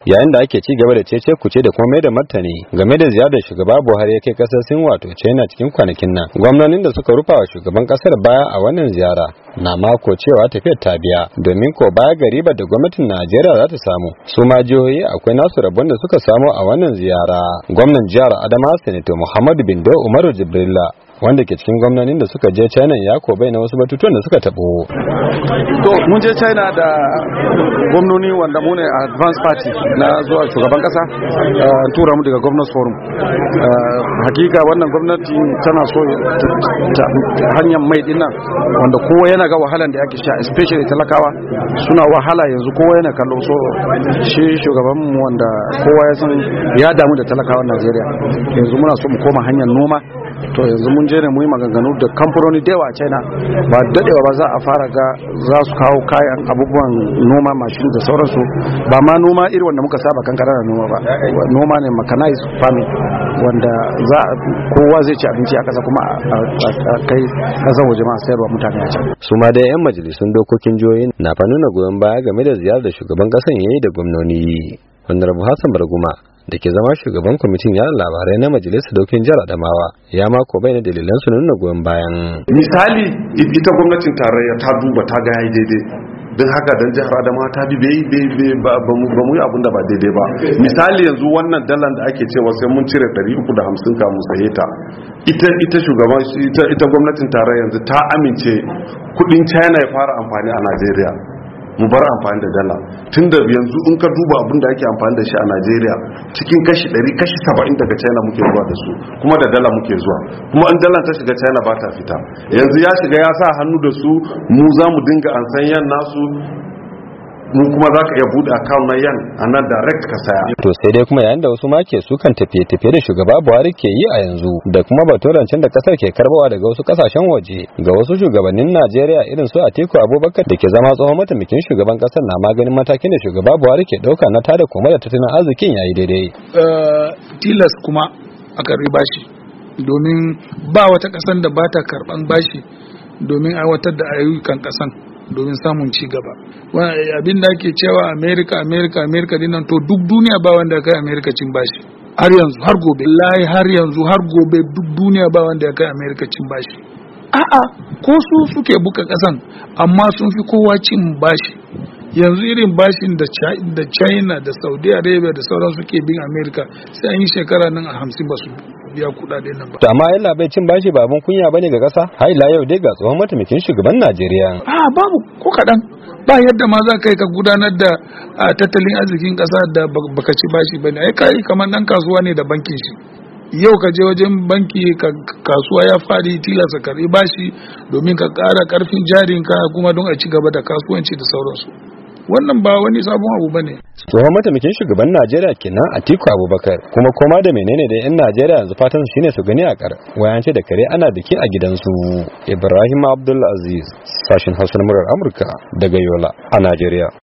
yayin da ake ci gaba da cece kuce da kuma mai da martani game da ziyarar shugaba Buhari ya kai kasar Sin wato China cikin kwanakin nan. Gwamnonin da suka rufa wa shugaban kasar baya a wannan ziyara na mako cewa tafiyar ta biya, domin ko baya ga ribar da gwamnatin Najeriya za ta samu, su ma jihohi akwai nasu rabon da suka samu a wannan ziyara. Gwamnan jihar Adamawa Senator Muhammadu Bindo Umaru Jibrilla, wanda ke cikin gwamnonin da suka je China, ya ko bai na wasu batutuwan da suka tabo. To mun je China da gwamnoni wanda mu ne advance party na zuwa shugaban kasa, tura mu daga governors forum. Hakika wannan gwamnati tana so ta hanyar mai dinnan wanda kowa yana ga wahalan da ake sha, especially talakawa suna wahala yanzu, kowa yana kallo. So shi shugaban mu wanda kowa ya san ya damu da talakawan Najeriya, yanzu muna so mu koma hanyar noma. To yanzu mun je ne mu yi maganganu da kamfanoni da yawa a China, ba dadewa ba za a fara ga za su kawo kayan abubuwan noma, mashin da sauransu. Ba ma noma irin wanda muka saba kankana da noma ba, noma ne mechanized farming wanda za kowa zai ci abinci a kasa kuma a kai kasar waje ma sayarwa mutane a can. Su ma da 'yan majalisun dokokin jihohi na fa nuna goyon baya game da ziyarar da shugaban kasan yayi da gwamnoni. Honorable Hassan Barguma da ke zama shugaban kwamitin yada labarai na majalisar dokin jihar Adamawa ya mako bai na dalilan su nuna goyon bayan. Misali, ita gwamnatin tarayya ta duba ta ga yayi daidai, don haka dan jihar Adamawa ta bi ba mu yi abin da ba daidai ba. Misali yanzu wannan dalan da ake cewa sai mun cire 350 kamun saye ta, ita gwamnatin tarayya yanzu ta amince kudin China ya fara amfani a Najeriya, mu bar amfani da dala. Tunda yanzu in ka duba abin da ake amfani da shi a Najeriya, cikin kashi 100 kashi 70 daga China muke zuwa da su, kuma da dala muke zuwa, kuma in dala ta shiga China ba ta fita. Yanzu ya shiga ya sa hannu da su, mu za mu dinga an san yan nasu, mu kuma za ka iya buɗe account na yan a nan direct ka saya. To sai dai kuma yayin da wasu ma ke sukan tafiye-tafiye da shugaba Buhari ke yi a yanzu, da kuma baturancin da kasar ke karbawa daga wasu kasashen waje ga wasu shugabannin Najeriya irin su Atiku Abubakar da ke zama tsohon mataimakin shugaban kasar na maganin matakin da shugaba Buhari ke dauka na tada koma da tattalin arzikin yayi daidai. Tilas kuma a karbi bashi, domin ba wata kasan da ba ta karban bashi domin aiwatar da ayyukan kasan, domin samun ci gaba. Abin da ake cewa America dinnan, to duk duniya ba wanda ya kai America cin bashi har yanzu, har gobe, har yanzu har gobe duk duniya ba wanda ya kai America cin bashi. A'a, ko su suke buka kasan amma sun fi kowa cin bashi. Yanzu irin bashin da China da Saudi Arabia da sauran suke bin America sai an yi shekara nan a 50 ba su biya kuɗaɗe nan ba. To amma yalla bai cin bashi ba abun kunya bane ga kasa? Har ila yau dai ga tsohon mataimakin shugaban Najeriya. Babu ko kaɗan. Ba yadda ma za ka yi ka gudanar da tattalin arzikin ƙasa da baka ci bashi bane. Ai kai kamar dan kasuwa ne da bankin shi. Yau ka je wajen banki, kasuwa ya fadi, tilasta karɓi bashi domin ka ƙara ƙarfin jarinka kuma don a ci gaba da kasuwanci da sauransu. Wannan ba wani sabon abu bane. Tsohon mataimakin shugaban Najeriya kenan Atiku Abubakar, kuma koma da menene da 'yan Najeriya yanzu fatan shine su gani a kar wayance da kare ana biki a gidansu. Ibrahim Abdul Aziz, sashin Hausa na murar Amurka daga Yola a Najeriya.